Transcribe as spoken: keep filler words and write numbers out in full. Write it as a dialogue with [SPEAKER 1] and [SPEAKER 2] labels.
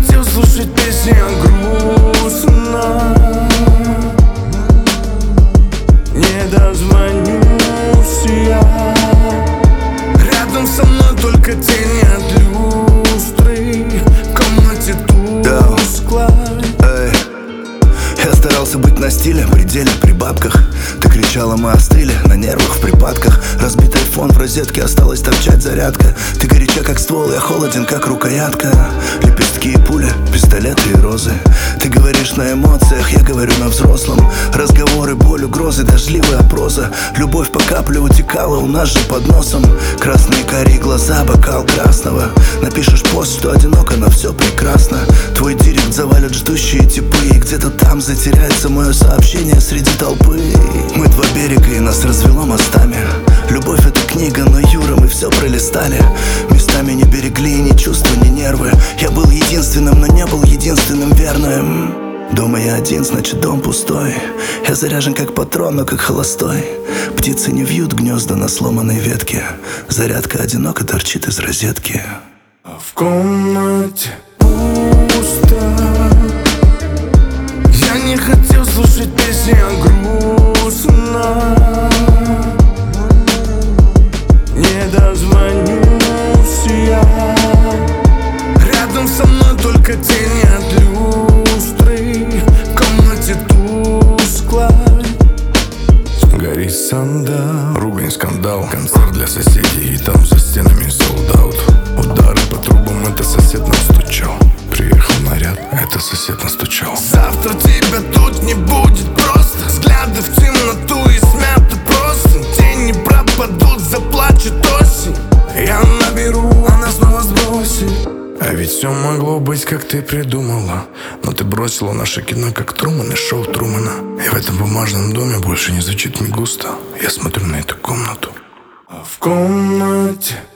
[SPEAKER 1] хотел слушать песни о грустном. Не дозвонюсь я. Рядом со мной только тени от люстры. В комнате тускло.
[SPEAKER 2] Эй, я старался быть на стиле, пределе, при бабках. Ты кричала, мы остыли, на нервах, в припадках. Разбитый фон в розетке, осталась торчать зарядка. Ты горяча как ствол, я холоден как рукоятка. Лепестки и пули, пистолеты и розы. Ты говоришь на эмоциях, я говорю на взрослом. Разговоры, боль, угрозы, дождливая проза. Любовь по капле утекала у нас же под носом. Красные карие глаза, бокал красного. Напишешь пост, что одиноко, но все прекрасно. Твой директ завалят ждущие типы. И где-то там затеряется мое сообщение среди толпы. Мы два берега, и нас развело мостами. Любовь — это книга, но Юра, мы все пролистали. Местами не берегли ни чувства, ни нервы. Я был единственным, но не был единственным верным. Дома я один, значит дом пустой. Я заряжен как патрон, но как холостой. Птицы не вьют гнезда на сломанной ветке. Зарядка одиноко торчит из розетки.
[SPEAKER 1] А в комнате пусто. Я не хотел слушать песни о грустном. Не дозвонюсь я. Рядом со мной только тени от люстры. В комнате тускло. Горит сандал, ругань, скандал. Концерт для соседей, и там за стенами солдаут. Удары по трубам, это сосед нам стучал. Приехал наряд, это сосед настучал. Завтра тебя тут не будет просто. Взгляды в темноту и смято просто. Тени пропадут, заплачет осень. Я наберу, она снова сбросит. А ведь все могло быть, как ты придумала. Но ты бросила наше кино, как Труман и шоу Трумана. И в этом бумажном доме больше не звучит мне густо. Я смотрю на эту комнату. А в комнате